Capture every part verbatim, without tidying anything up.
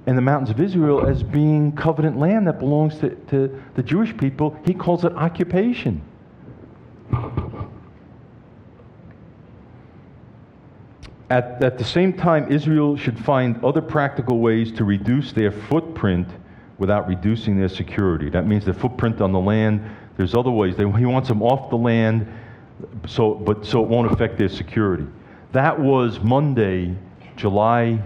in the mountains of Israel as being covenant land that belongs to, to the Jewish people. He calls it occupation. At, at the same time, Israel should find other practical ways to reduce their footprint without reducing their security. That means their footprint on the land. There's other ways. They, he wants them off the land, so but so it won't affect their security. That was Monday, July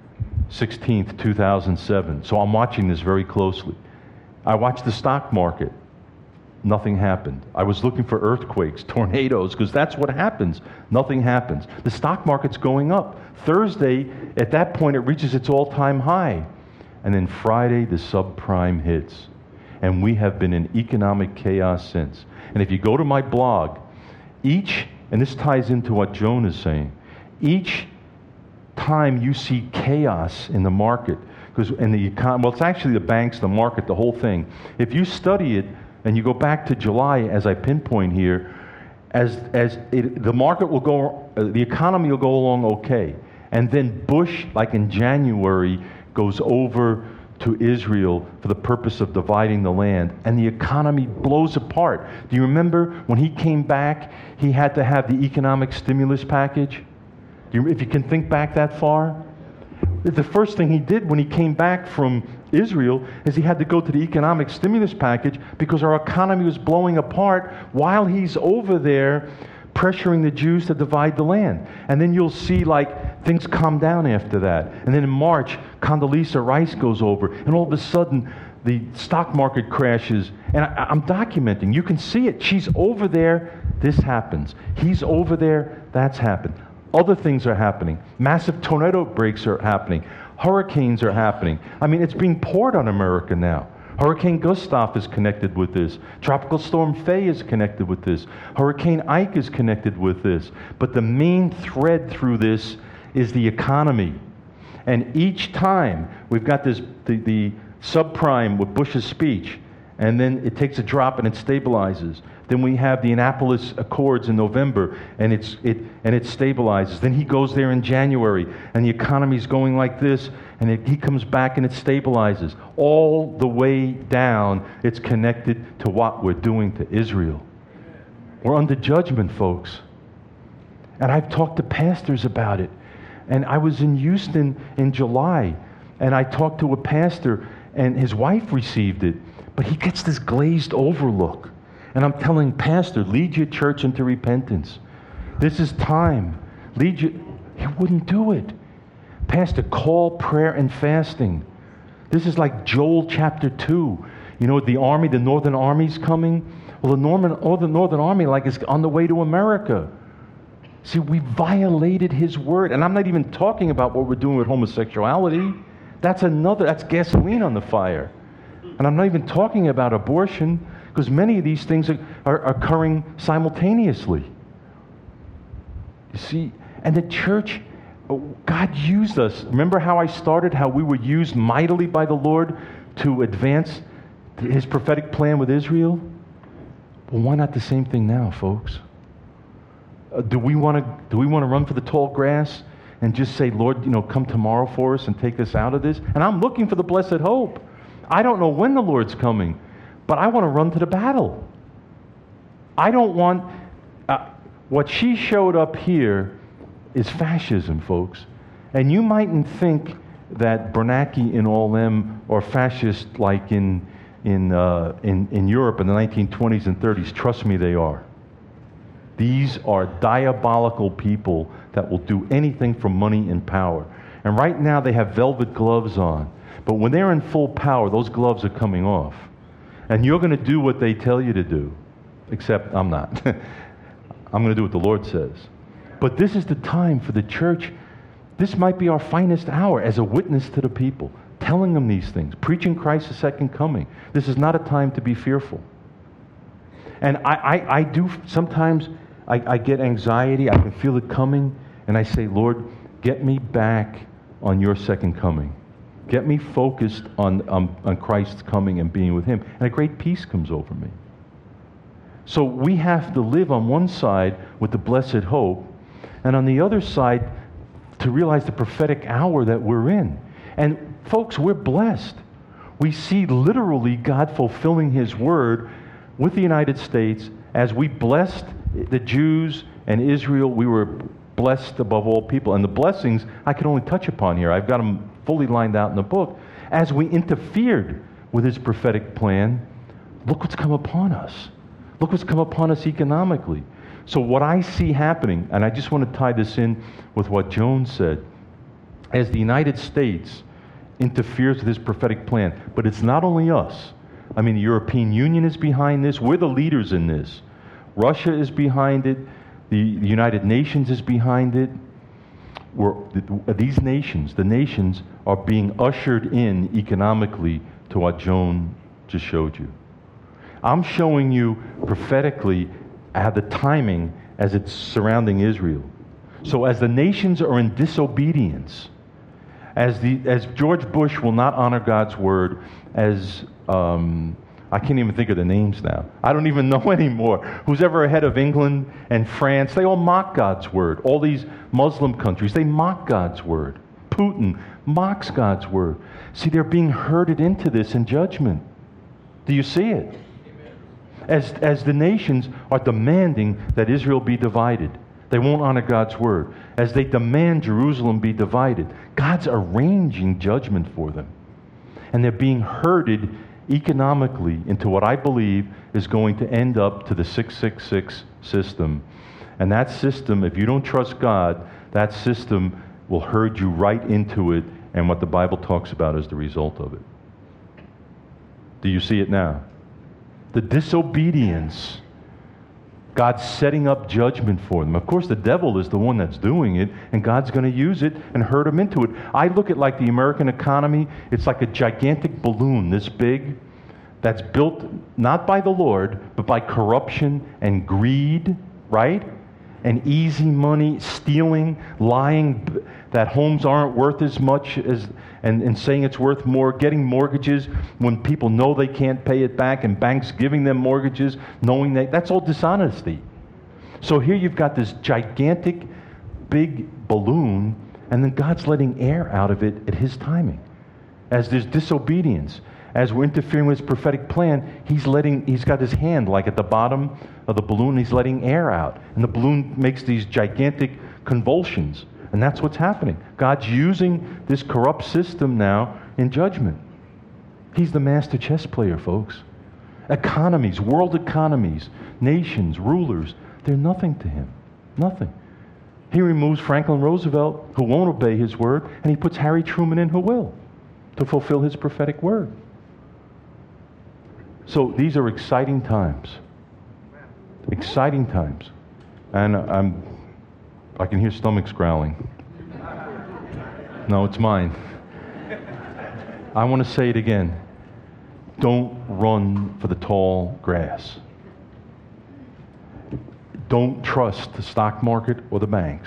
sixteenth, two thousand seven. So I'm watching this very closely. I watched the stock market. Nothing happened. I was looking for earthquakes, tornadoes, because that's what happens. Nothing happens. The stock market's going up. Thursday, at that point, it reaches its all-time high. And then Friday, the subprime hits. And we have been in economic chaos since. And if you go to my blog, each, and this ties into what Joan is saying, each time you see chaos in the market, because in the econ, well, it's actually the banks, the market, the whole thing. If you study it, and you go back to July, as I pinpoint here, as as it, the market will go, uh, the economy will go along okay, and then Bush, like in January, goes over to Israel for the purpose of dividing the land, and the economy blows apart. Do you remember when he came back, he had to have the economic stimulus package? Do you, if you can think back that far? The first thing he did when he came back from Israel is he had to go to the economic stimulus package because our economy was blowing apart while he's over there pressuring the Jews to divide the land. And then you'll see like things calm down after that. And then in March, Condoleezza Rice goes over, and all of a sudden the stock market crashes. And I, I'm documenting. You can see it. She's over there. This happens. He's over there. That's happened. Other things are happening. Massive tornado breaks are happening. Hurricanes are happening. I mean, it's being poured on America now. Hurricane Gustav is connected with this. Tropical Storm Faye is connected with this. Hurricane Ike is connected with this. But the main thread through this is the economy. And each time we've got this, the, the subprime with Bush's speech, and then it takes a drop and it stabilizes. Then we have the Annapolis Accords in November, and it's it and it stabilizes. Then he goes there in January, and the economy's going like this, and it, he comes back and it stabilizes. All the way down, it's connected to what we're doing to Israel. We're under judgment, folks. And I've talked to pastors about it. And I was in Houston in July, and I talked to a pastor, and his wife received it, but he gets this glazed over look. And I'm telling Pastor, lead your church into repentance. This is time. Lead you. He wouldn't do it. Pastor, call prayer and fasting. This is like Joel chapter two. You know, the army, the northern army's coming. Well, the Norman, or the northern army like is on the way to America. See, we violated his word. And I'm not even talking about what we're doing with homosexuality. That's another, that's gasoline on the fire. And I'm not even talking about abortion, because many of these things are, are occurring simultaneously. You see, and the church, God used us. Remember how I started, how we were used mightily by the Lord to advance his prophetic plan with Israel? Well, why not the same thing now, folks? Uh, do we want to do we want to run for the tall grass and just say, Lord, you know, come tomorrow for us and take us out of this? And I'm looking for the blessed hope. I don't know when the Lord's coming, but I want to run to the battle. I don't want... Uh, what she showed up here is fascism, folks. And you mightn't think that Bernanke and all them are fascist like in, in, uh, in, in Europe in the nineteen twenties and thirties. Trust me, they are. These are diabolical people that will do anything for money and power. And right now they have velvet gloves on. But when they're in full power, those gloves are coming off. And you're going to do what they tell you to do. Except I'm not. I'm going to do what the Lord says. But this is the time for the church. This might be our finest hour as a witness to the people. Telling them these things. Preaching Christ's second coming. This is not a time to be fearful. And I, I, I do, sometimes I, I get anxiety. I can feel it coming. And I say, Lord, get me back on your second coming. Get me focused on, um, on Christ's coming and being with him. And a great peace comes over me. So we have to live on one side with the blessed hope, and on the other side to realize the prophetic hour that we're in. And Folks, we're blessed. We see literally God fulfilling His word with the United States. As we blessed the Jews and Israel, we were blessed above all people. And the blessings I can only touch upon here. I've got them fully lined out in the book. As we interfered with His prophetic plan, look what's come upon us. Look what's come upon us economically. So what I see happening, and I just want to tie this in with what Joan said, as the United States interferes with His prophetic plan, but it's not only us. I mean, the European Union is behind this. We're the leaders in this. Russia is behind it. The, the United Nations is behind it. We're, these nations, the nations, are being ushered in economically to what Joan just showed you. I'm showing you prophetically how the timing as it's surrounding Israel. So as the nations are in disobedience, as the as George Bush will not honor God's word, as um, I can't even think of the names now. I don't even know anymore. Who's ever ahead of England and France, they all mock God's word. All these Muslim countries, they mock God's word. Putin mocks God's word. See, they're being herded into this in judgment. Do you see it? As, as the nations are demanding that Israel be divided. They won't honor God's word. As they demand Jerusalem be divided, God's arranging judgment for them. And they're being herded economically into what I believe is going to end up to the six six six system. And that system, if you don't trust God, that system will herd you right into it and what the Bible talks about as the result of it. Do you see it now? The disobedience, God's setting up judgment for them. Of course, the devil is the one that's doing it, and God's going to use it and herd them into it. I look at like the American economy, it's like a gigantic balloon this big that's built not by the Lord, but by corruption and greed, right? And easy money, stealing, lying, that homes aren't worth as much as, and, and saying it's worth more, getting mortgages when people know they can't pay it back, and banks giving them mortgages knowing that, that's all dishonesty. So here you've got this gigantic, big balloon, and then God's letting air out of it at His timing. As there's disobedience, as we're interfering with His prophetic plan, He's letting, He's got His hand like at the bottom of the balloon, He's letting air out. And the balloon makes these gigantic convulsions. And that's what's happening. God's using this corrupt system now in judgment. He's the master chess player, folks. Economies, world economies, nations, rulers, they're nothing to Him. Nothing. He removes Franklin Roosevelt, who won't obey His word, and He puts Harry Truman in who will, to fulfill His prophetic word. So these are exciting times. Exciting times. And I'm, I can hear stomachs growling. No, it's mine. I want to say it again. Don't run for the tall grass. Don't trust the stock market or the banks.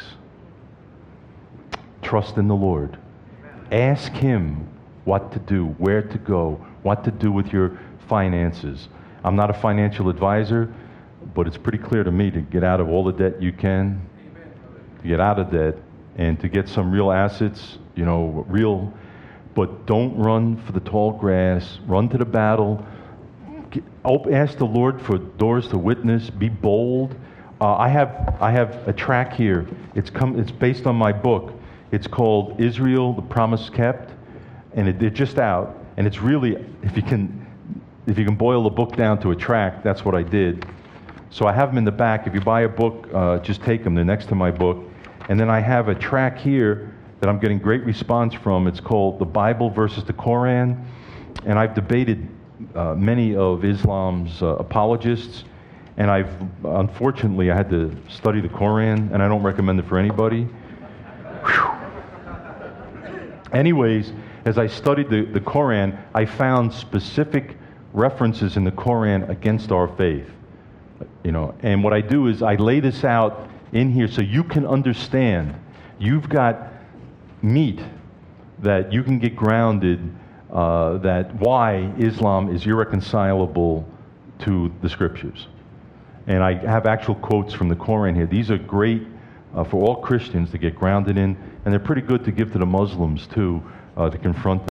Trust in the Lord. Ask Him what to do, where to go, what to do with your finances. I'm not a financial advisor, but it's pretty clear to me to get out of all the debt you can, to get out of debt, and to get some real assets, you know, real, but don't run for the tall grass. Run to the battle. Get, ask the Lord for doors to witness. Be bold. Uh, I have I have a track here. It's come. It's based on my book. It's called Israel: The Promise Kept, and it, it's just out. And it's really, if you can, if you can boil the book down to a track, that's what I did. So I have them in the back. If you buy a book, uh, just take them. They're next to my book. And then I have a track here that I'm getting great response from. It's called The Bible versus the Koran. And I've debated uh, many of Islam's uh, apologists. And I've, unfortunately, I had to study the Koran, and I don't recommend it for anybody. Whew. Anyways, as I studied the, the Koran, I found specific references in the Koran against our faith. You know, and what I do is I lay this out in here so you can understand. You've got meat that you can get grounded, uh, that why Islam is irreconcilable to the Scriptures. And I have actual quotes from the Koran here. These are great uh, for all Christians to get grounded in, and they're pretty good to give to the Muslims too, uh, to confront them.